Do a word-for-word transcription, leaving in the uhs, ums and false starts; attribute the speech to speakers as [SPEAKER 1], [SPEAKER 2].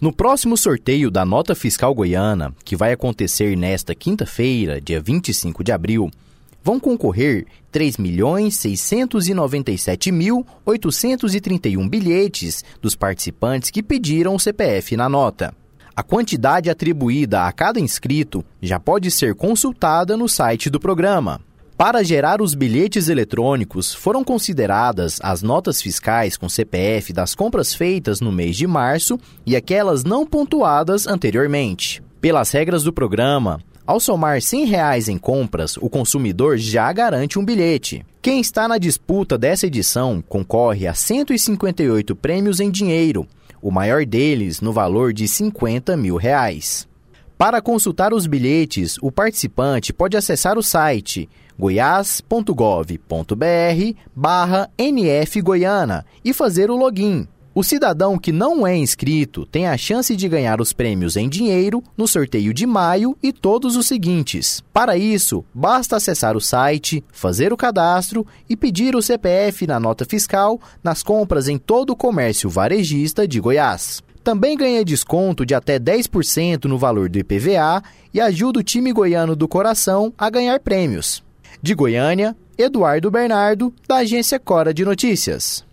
[SPEAKER 1] No próximo sorteio da Nota Fiscal Goiana, que vai acontecer nesta quinta-feira, dia vinte e cinco de abril, vão concorrer três milhões seiscentos e noventa e sete mil oitocentos e trinta e um bilhetes dos participantes que pediram o C P F na nota. A quantidade atribuída a cada inscrito já pode ser consultada no site do programa. Para gerar os bilhetes eletrônicos, foram consideradas as notas fiscais com C P F das compras feitas no mês de março e aquelas não pontuadas anteriormente. Pelas regras do programa, ao somar cem reais em compras, o consumidor já garante um bilhete. Quem está na disputa dessa edição concorre a cento e cinquenta e oito prêmios em dinheiro, o maior deles no valor de cinquenta mil reais. Para consultar os bilhetes, o participante pode acessar o site goiás ponto gov ponto br barra N F Goiana e fazer o login. O cidadão que não é inscrito tem a chance de ganhar os prêmios em dinheiro no sorteio de maio e todos os seguintes. Para isso, basta acessar o site, fazer o cadastro e pedir o C P F na nota fiscal nas compras em todo o comércio varejista de Goiás. Também ganha desconto de até dez por cento no valor do I P V A e ajuda o time goiano do coração a ganhar prêmios. De Goiânia, Eduardo Bernardo, da agência Cora de Notícias.